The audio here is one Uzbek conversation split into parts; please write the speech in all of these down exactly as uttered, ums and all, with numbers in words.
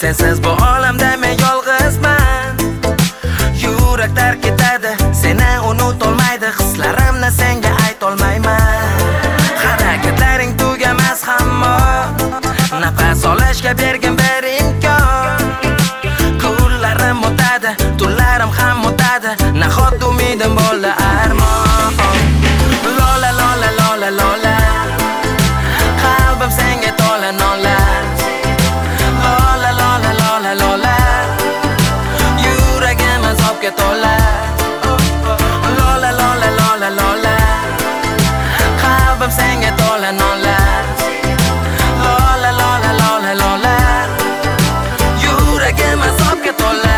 Sensiz bu olamda men yolg'izman. Yurak tark etadi, seni unutolmaydi. Hislarimni senga aytolmayman. Harakatlaring tugamas hamma. Nafas olishga bergin bir imkon. Kunlarim o'tadi, tunlarim ham o'tadi. Nahot umidim bo'ldi armon. Lola lola lola lola. Qalbim senga to'la nola. Lola lola lola lola. Yuragim azobga to'la. Lola lola lola lola. Qalbim senga to'la nola. Lola lola lola lola. Yuragim azobga to'la.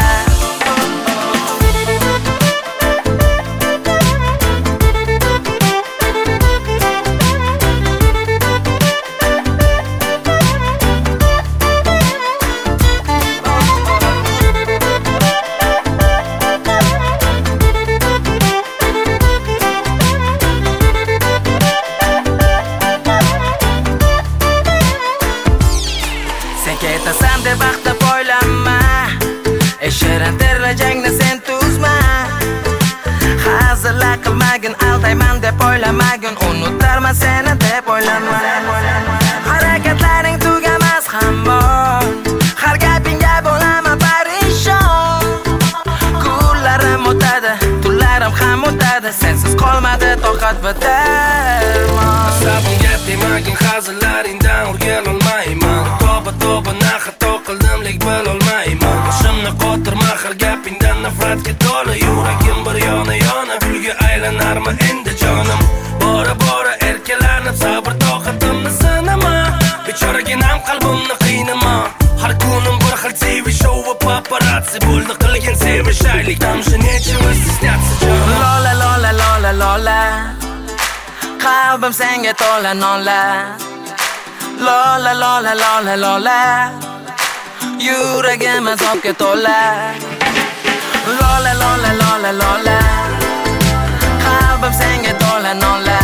Ketasan deb vaqtda o'ylama. Eshirin terlajangni sen tuzma. Hazırla qilmagin, aldayman deb o'ylamagin. Unutarman seni deb o'ylama. Harakatlaring tugamas hamon. Har gapingga bo'laman parishon. Kunlarim o'tadi, tunlarim ham o'tadi. Sensiz qolmadi toqat va darmon. Sabun gap demagin, hazırlaringdan o'rganolmayman. Toba toba naxato qildim, lek bilolmayman. Boshimni qotirma, har gapingdan nafratga to'la. Yuragim bir yona yona, kulga aylanarmi endi jonim. Bora bora erkalanib, sabr toqatimni sinama. Bechoraginam qalbimni qiynama. Har kunim bir xil T V show va paparazzi bo'ldi qilgan sevishaylik. Tamshi nechun снятся jonim. Lola lola lola lola. Qalbim senga to'la nola. Lola lola lola lola. Yuragim azobga to'la. Lola lola lola lola. Qalbim senga to'la nola.